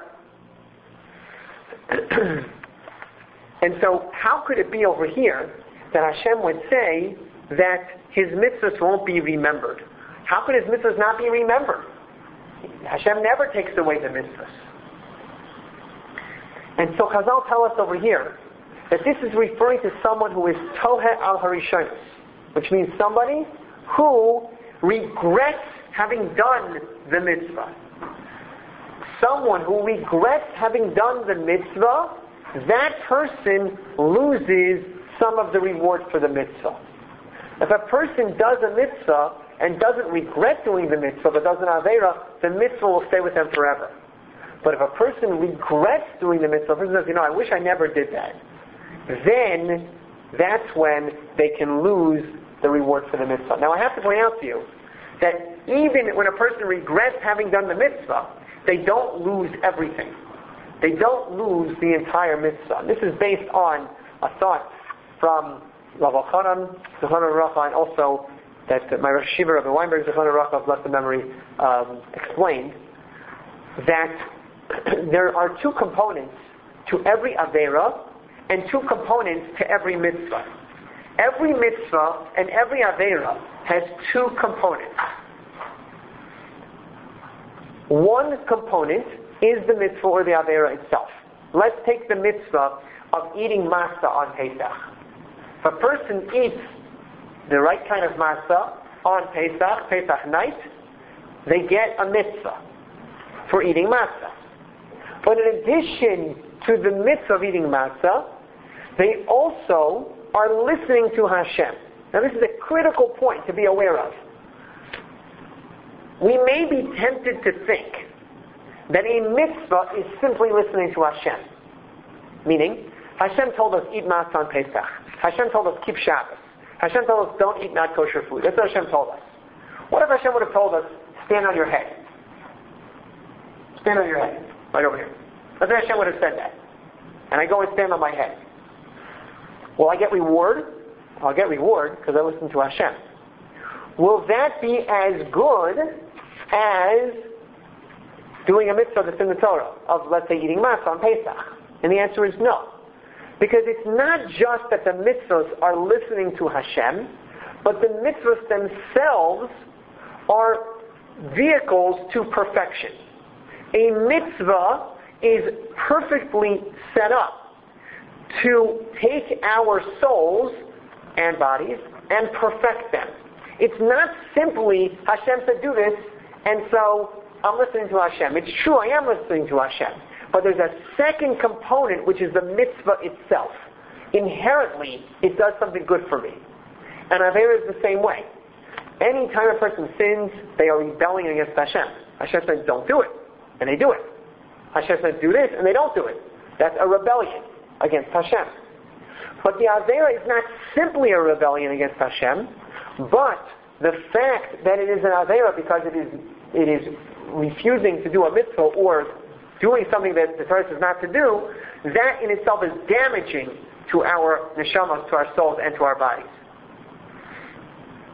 And so, how could it be over here that Hashem would say that His mitzvahs won't be remembered? How could His mitzvahs not be remembered? Hashem never takes away the mitzvahs. And so Chazal tell us over here that this is referring to someone who is tohe al harishonos, which means somebody who regrets having done the mitzvah. Someone who regrets having done the mitzvah, that person loses some of the reward for the mitzvah. If a person does a mitzvah and doesn't regret doing the mitzvah but does an aveira, the mitzvah will stay with them forever. But if a person regrets doing the mitzvah, a person says, you know, I wish I never did that, then that's when they can lose the reward for the mitzvah. Now I have to point out to you that even when a person regrets having done the mitzvah, they don't lose everything. They don't lose the entire mitzvah. This is based on a thought from Rav Elchanan, Zechron Racha, and also that my Rosh Yeshiva, Rabbi Weinberg, Zechron Racha, of blessed memory, um, explained that there are two components to every Aveira and two components to every mitzvah. Every mitzvah and every Aveira has two components. One component is the mitzvah or the Aveira itself. Let's take the mitzvah of eating matzah on Pesach. If a person eats the right kind of matzah on Pesach, Pesach night, they get a mitzvah for eating matzah. But in addition to the mitzvah of eating matzah, they also are listening to Hashem. Now this is a critical point to be aware of. We may be tempted to think that a mitzvah is simply listening to Hashem. Meaning, Hashem told us eat matzah on Pesach. Hashem told us keep Shabbos. Hashem told us don't eat not kosher food. That's what Hashem told us. What if Hashem would have told us stand on your head? Stand on your head. Right over here. Let's say Hashem would have said that. And I go and stand on my head. Will I get reward? I'll get reward because I listen to Hashem. Will that be as good as doing a mitzvah that's in the Torah of, let's say, eating matzah on Pesach? And the answer is no. Because it's not just that the mitzvahs are listening to Hashem, but the mitzvahs themselves are vehicles to perfection. A mitzvah is perfectly set up to take our souls and bodies and perfect them. It's not simply Hashem said do this, and so I'm listening to Hashem. It's true, I am listening to Hashem. But there's a second component, which is the mitzvah itself. Inherently, it does something good for me. And Aveira is the same way. Anytime a person sins, they are rebelling against Hashem. Hashem says, don't do it. And they do it. Hashem says, do this, and they don't do it. That's a rebellion against Hashem. But the Aveira is not simply a rebellion against Hashem, but the fact that it is an Aveira because it is it is refusing to do a mitzvah or doing something that the Torah says not to do, that in itself is damaging to our neshamas, to our souls, and to our bodies.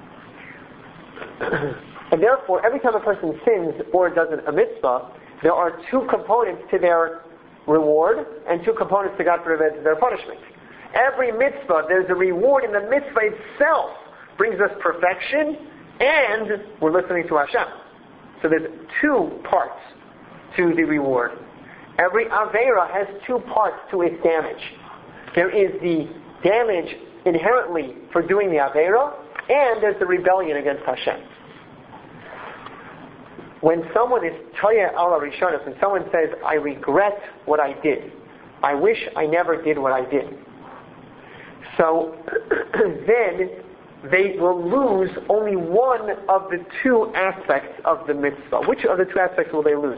And therefore, every time a person sins or does a mitzvah, there are two components to their reward and two components to, God forbid, to their punishment. Every mitzvah, there's a reward in the mitzvah itself, brings us perfection, and we're listening to Hashem. So there's two parts to the reward. Every Aveira has two parts to its damage. There is the damage inherently for doing the Aveira, and there's the rebellion against Hashem. When someone is Toya ala Rishonos, when someone says, I regret what I did, I wish I never did what I did, so then they will lose only one of the two aspects of the mitzvah. Which of the two aspects will they lose?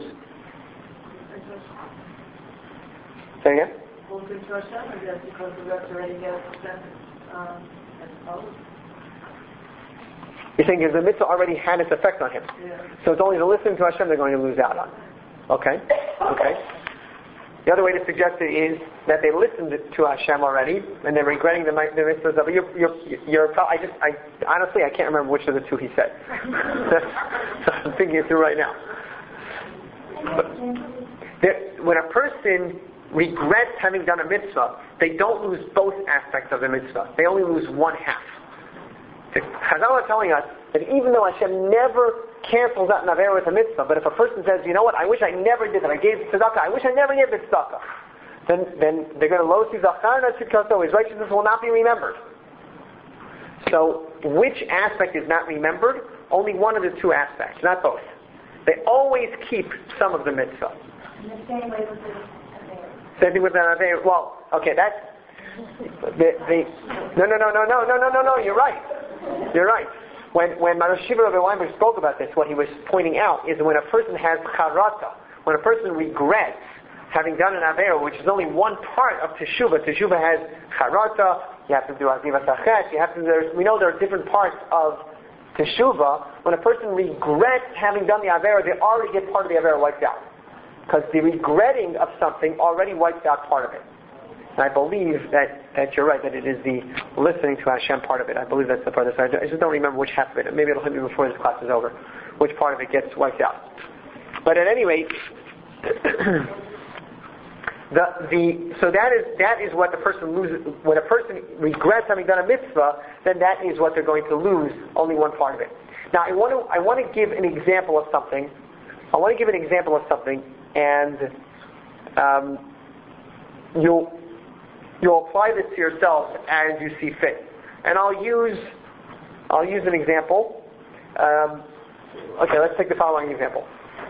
Say again? Will it to Hashem, or just because the rest already get um, as opposed? You're saying if the mitzvah already had its effect on him. Yeah. So it's only the listening to Hashem they're going to lose out on. Okay? Okay. The other way to suggest it is that they listened to Hashem already, and they're regretting the, the mitzvahs of it. You're, you're, you're, I just, I, honestly, I can't remember which of the two he said. So I'm thinking it through right now. But there, when a person regrets having done a mitzvah, they don't lose both aspects of the mitzvah. They only lose one half. Chazal are telling us that even though Hashem never cancels out an Aveira with a mitzvah, but if a person says, you know what, I wish I never did that, I gave tzedakah, I wish I never gave the tzedakah, then, then they're going to lo tzedakah and tzedakah, his righteousness will not be remembered. So, which aspect is not remembered? Only one of the two aspects, not both. They always keep some of the mitzvah. In the same way with the Aveira. Same thing with an Aveira. Well, okay, that's the, the, no, no, no, no, no, no, no, no, no, you're right. You're right. When when Marosh Shiva Rabbi Weinberg spoke about this, what he was pointing out is when a person has charata, when a person regrets having done an Aveira, which is only one part of Teshuvah. Teshuvah has charata, you have to do Azivas Achet, you have to, there's, we know there are different parts of Teshuvah. When a person regrets having done the Aveira, they already get part of the Aveira wiped out. Because the regretting of something already wipes out part of it. And I believe that, that you're right, that it is the listening to Hashem part of it. I believe that's the part of it. I just don't remember which half of it. Maybe it'll hit me before this class is over, which part of it gets wiped out. But at any rate, the, the, so that is, that is what the person loses. When a person regrets having done a mitzvah, then that is what they're going to lose, only one part of it. Now I want to, I want to give an example of something. I want to give an example of something, and um, you'll You'll apply this to yourself as you see fit. And I'll use I'll use an example. Um, okay, let's take the following example.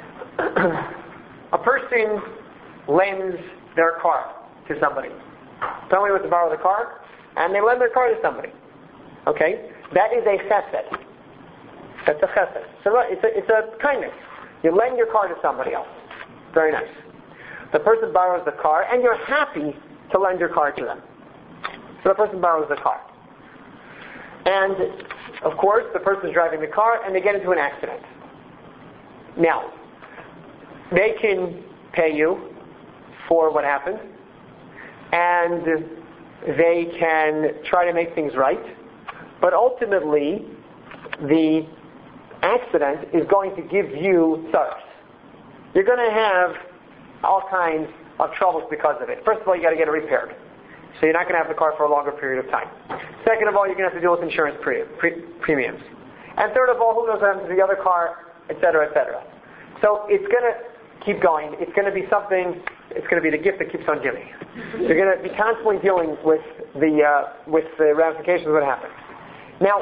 A person lends their car to somebody. Somebody wants to borrow the car, and they lend their car to somebody. Okay? That is a chesed. That's a chesed. So it's a, it's a kindness. You lend your car to somebody else. Very nice. The person borrows the car, and you're happy to lend your car to them. So the person borrows the car. And, of course, the person is driving the car and they get into an accident. Now, they can pay you for what happened, and they can try to make things right, but ultimately, the accident is going to give you sorrows. You're going to have all kinds of troubles because of it. First of all, you got to get it repaired. So you're not going to have the car for a longer period of time. Second of all, you're going to have to deal with insurance pre- pre- premiums. And third of all, who knows what happens to the other car, et cetera, et cetera. So it's going to keep going. It's going to be something, it's going to be the gift that keeps on giving. You're going to be constantly dealing with the, uh, with the ramifications of what happens. Now,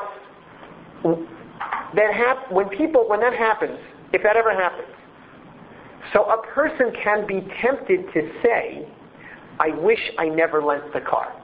that hap- when people, when that happens, if that ever happens, so a person can be tempted to say, I wish I never lent the car.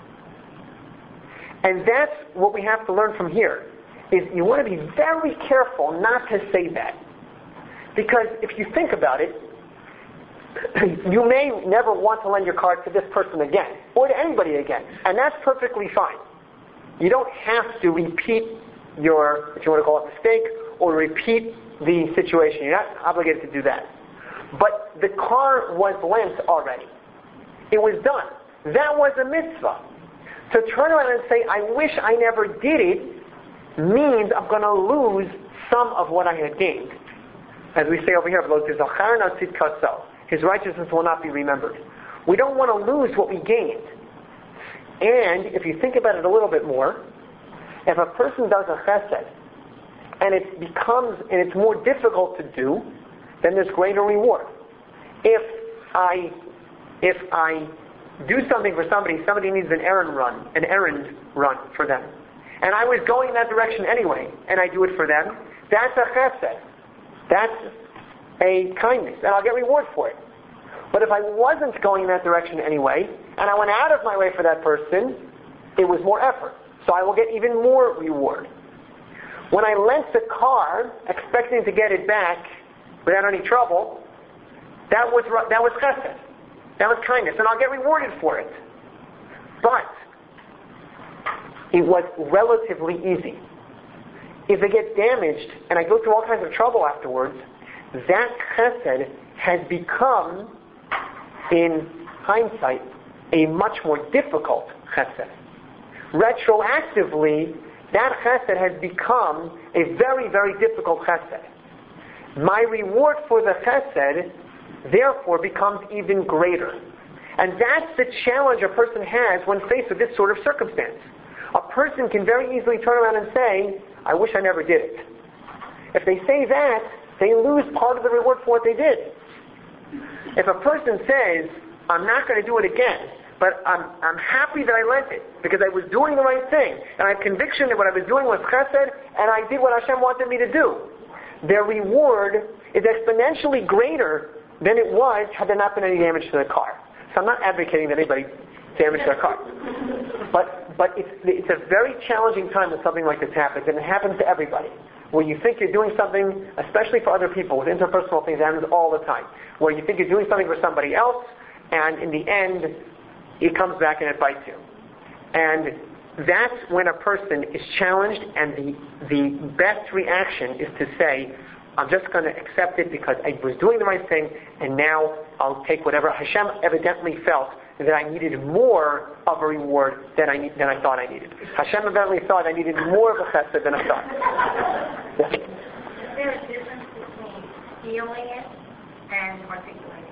And that's what we have to learn from here, is you want to be very careful not to say that. Because if you think about it, you may never want to lend your car to this person again, or to anybody again. And that's perfectly fine. You don't have to repeat your, if you want to call it mistake, or repeat the situation. You're not obligated to do that. But the car was lent already. It was done. That was a mitzvah. To turn around and say, I wish I never did it, means I'm going to lose some of what I had gained. As we say over here, his righteousness will not be remembered. We don't want to lose what we gained. And if you think about it a little bit more, if a person does a chesed, and it becomes, and it's more difficult to do, then there's greater reward. If I, if I do something for somebody, somebody needs an errand run, an errand run for them, and I was going in that direction anyway, and I do it for them, that's a chesed. That's a kindness, and I'll get reward for it. But if I wasn't going in that direction anyway, and I went out of my way for that person, it was more effort. So I will get even more reward. When I lent the car, expecting to get it back without any trouble, that was that was chesed. That was kindness, and I'll get rewarded for it. But it was relatively easy. If it gets damaged, and I go through all kinds of trouble afterwards, that chesed has become, in hindsight, a much more difficult chesed. Retroactively, that chesed has become a very, very difficult chesed. My reward for the chesed, therefore, becomes even greater. And that's the challenge a person has when faced with this sort of circumstance. A person can very easily turn around and say, I wish I never did it. If they say that, they lose part of the reward for what they did. If a person says, I'm not going to do it again, but I'm, I'm happy that I lent it, because I was doing the right thing, and I have conviction that what I was doing was chesed, and I did what Hashem wanted me to do, their reward is exponentially greater than it was had there not been any damage to the car. So I'm not advocating that anybody damage their car. But but it's it's a very challenging time when something like this happens, and it happens to everybody. Where you think you're doing something, especially for other people, with interpersonal things, it happens all the time. Where you think you're doing something for somebody else, and in the end, it comes back and it bites you. And that's when a person is challenged, and the the best reaction is to say, I'm just going to accept it because I was doing the right thing, and now I'll take whatever. Hashem evidently felt that I needed more of a reward than I need, than I thought I needed. Hashem evidently thought I needed more of a chesed than I thought. Yeah. Is there a difference between feeling it and articulating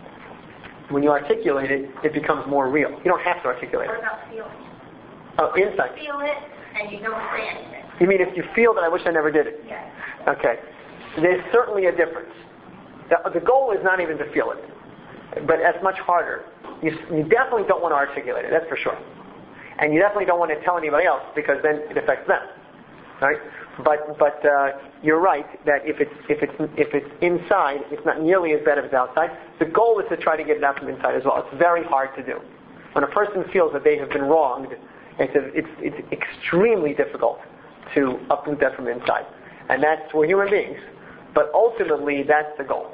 it? When you articulate it, it becomes more real. You don't have to articulate What it. about feeling? Oh, insight. You feel it and you don't say anything. You mean if you feel that I wish I never did it? Yes. Okay. There's certainly a difference. The, the goal is not even to feel it, but that's much harder. You, you definitely don't want to articulate it, that's for sure. And you definitely don't want to tell anybody else, because then it affects them. Right? But but uh, you're right that if it's if it's if it's inside, it's not nearly as bad as it's outside. The goal is to try to get it out from inside as well. It's very hard to do. When a person feels that they have been wronged, it's a, it's it's extremely difficult to uproot that from inside. And that's we're human beings. But ultimately, that's the goal.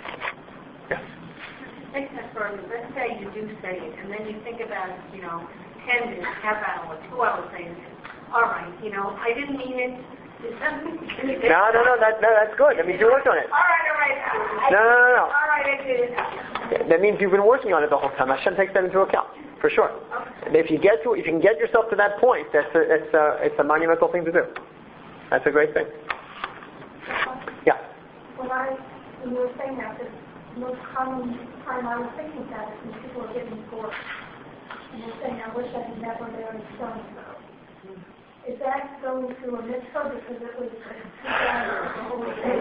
Yes. Take that further. Let's say you do say it, and then you think about it, you know, ten minutes, half hour, two hours later. All right, you know, I didn't mean it. No, no, no, that, no, that's good. That means you worked on it. All right, all right. I, No, no, no, no. All right, I did it. That means you've been working on it the whole time. Hashem takes that into account, for sure. And if you get to, if you can get yourself to that point, that's a, it's a, it's a monumental thing to do. That's a great thing. Yeah. When I, when you were saying that, the most common time I was thinking that is when people are getting bored. And they're saying, I wish I had never married so-and-so. Is that going through a mitzvah because it was the whole thing?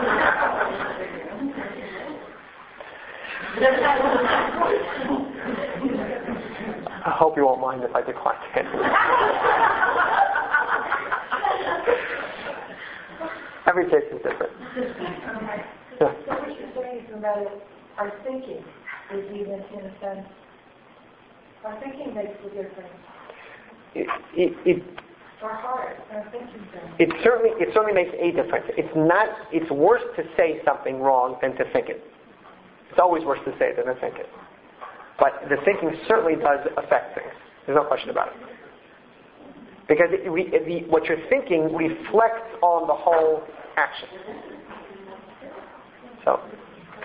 I hope you won't mind if I decline to answer. Every case is different. Okay. Yeah. So what you're saying is about it, our thinking is even, in a sense, our thinking makes a difference. It, it, it, Our heart, our thinking does. it certainly it certainly makes a difference. It's not. It's worse to say something wrong than to think it. It's always worse to say it than to think it. But the thinking certainly does affect things. There's no question about it. Because it, we, it, the, what you're thinking reflects on the whole action. So,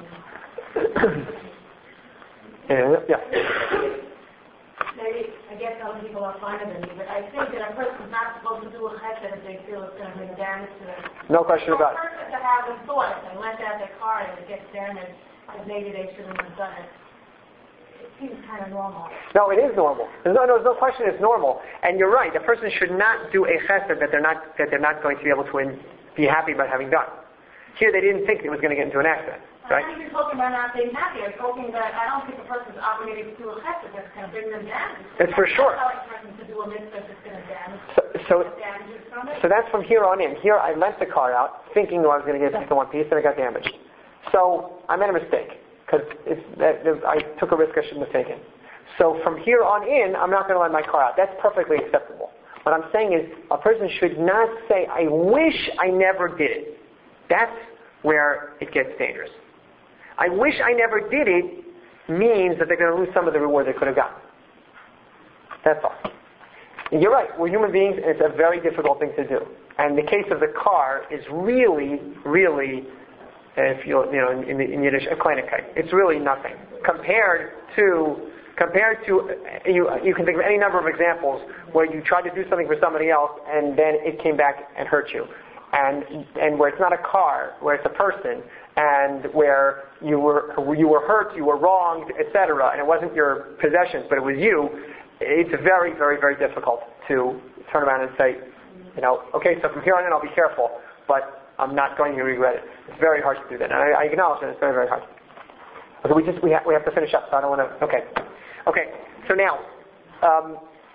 yeah. Maybe, I guess other people are finer than me, but I think that a person's not supposed to do a chesed if they feel it's going to bring damage to them. No question For about a it. person to have a thought and let out their car and it gets damaged, and maybe they shouldn't have done it. It seems kind of normal. No, it is normal. There's no, no, there's no question it's normal. And you're right. A person should not do a chesed that they're not that they're not going to be able to in, be happy about having done. Here, they didn't think it was going to get into an accident. Right? I'm not even talking about not being happy. I'm talking that I don't think a person's obligated to do a chesed that's going to bring them damage. That's for sure. I'm not telling a person to do a mitzvah that's going to damage. So, so, damages from it. so that's from here on in. Here, I lent the car out, thinking I was going to get it back in one piece, and it got damaged. So I made a mistake because I took a risk I shouldn't have taken. So from here on in, I'm not going to lend my car out. That's perfectly acceptable. What I'm saying is, a person should not say, "I wish I never did it." That's where it gets dangerous. I wish I never did it means that they're going to lose some of the reward they could have gotten. That's all. And you're right, we're human beings and it's a very difficult thing to do. And the case of the car is really, really, if you you know, in, in Yiddish, a kleinigkeit. It's really nothing. Compared to, compared to, you, you can think of any number of examples where you tried to do something for somebody else and then it came back and hurt you. And, and where it's not a car, where it's a person, and where you were you were hurt, you were wronged, et cetera, and it wasn't your possessions, but it was you, it's very, very, very difficult to turn around and say, you know, okay, so from here on in I'll be careful, but I'm not going to regret it. It's very hard to do that, and I, I acknowledge that it's very, very hard. Okay, we just we have we have to finish up, so I don't want to. Okay, okay. So now, um,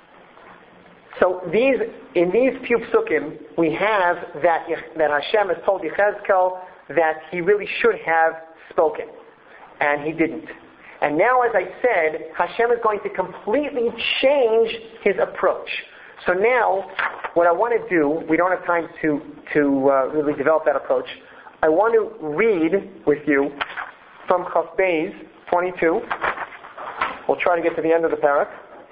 so these in these few psukim we have that that Hashem has told Yechezkel that he really should have spoken, and he didn't. And now, as I said, Hashem is going to completely change his approach. So now, what I want to do, we don't have time to to uh, really develop that approach. I want to read with you from Chaf Beis twenty-two. We'll try to get to the end of the parak,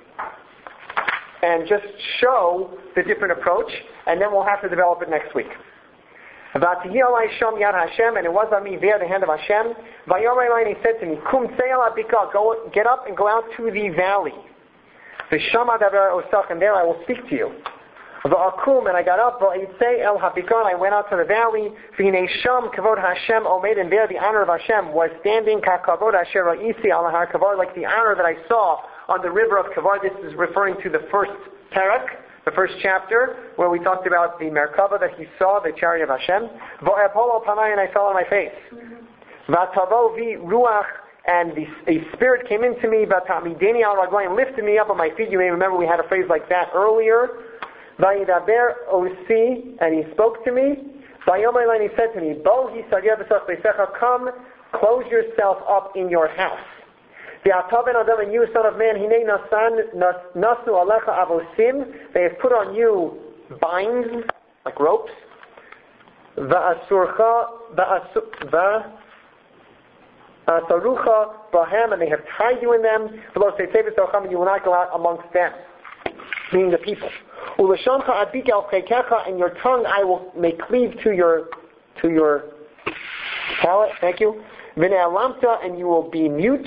and just show the different approach, and then we'll have to develop it next week. About Sham Yad Hashem, and it was on me via the hand of Hashem. Vayomer Elai, he said to me, Kum Tzeil Abika, go get up and go out to the valley. V'shama Daber Osach, and there I will speak to you. V'akum, and I got up. V'yitzei El Habika, and I went out to the valley. V'hinei Sham Kavod Hashem Omed, and there the honor of Hashem was standing. Kavod Asher Ra'isi Al Har Kavod, like the honor that I saw on the river of Kavod. This is referring to the first parak, the first chapter, where we talked about the Merkava that he saw, the chariot of Hashem. V'apolo Panay, and I fell on my face. V'atavo vi ruach, and the, a spirit came into me. V'tamideni al raglayim, lifted me up on my feet. You may remember we had a phrase like that earlier. V'yidaber osi, and he spoke to me. V'yomer Elai, and he said to me, Bo hi sagia b'sach b'secha, come, close yourself up in your house. The Ataben Adam, and you, son of man, Hinei nasan nasu alecha avosim. They have put on you binds, like ropes. Va'asurcha va'asarucha bahem, and they have tied you in them. V'lo seitzev v'socham, and you will not go out amongst them, meaning the people. U'lashamcha adbik al chekecha, and your tongue I will make cleave to your to your palate. Thank you. V'ne'alamta, and you will be mute.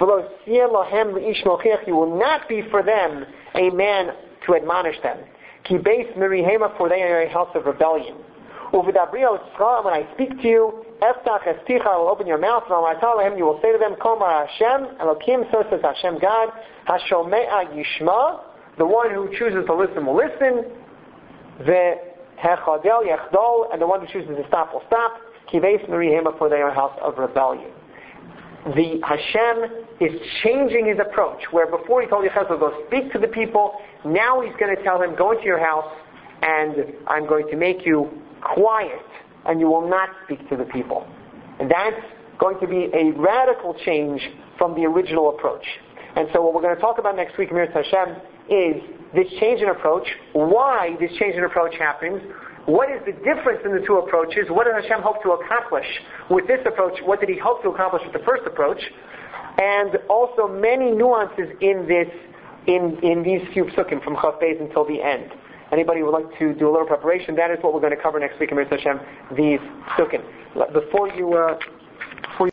You will not be for them a man to admonish them. Ki beis mirihema, for they are a house of rebellion. When I speak to you, eftach esticha, I will open your mouth, and you will say to them, Komar Hashem, Elokim, so says Hashem God, Hashomea Yishma, the one who chooses to listen will listen, the Hechadel Yechdol, and the one who chooses to stop will stop. Ki beis mirihema, for they are a house of rebellion. The Hashem is changing his approach, where before he told Yechezkel, go speak to the people, now he's going to tell him, go into your house, and I'm going to make you quiet, and you will not speak to the people. And that's going to be a radical change from the original approach. And so what we're going to talk about next week, Mir Hashem, is this change in approach, why this change in approach happens, what is the difference in the two approaches? What did Hashem hope to accomplish with this approach? What did he hope to accomplish with the first approach? And also many nuances in this, in, in these few psukim from Chaf Beis until the end. Anybody who would like to do a little preparation, that is what we're going to cover next week in Mir Hashem, these psukim. Before you... Uh,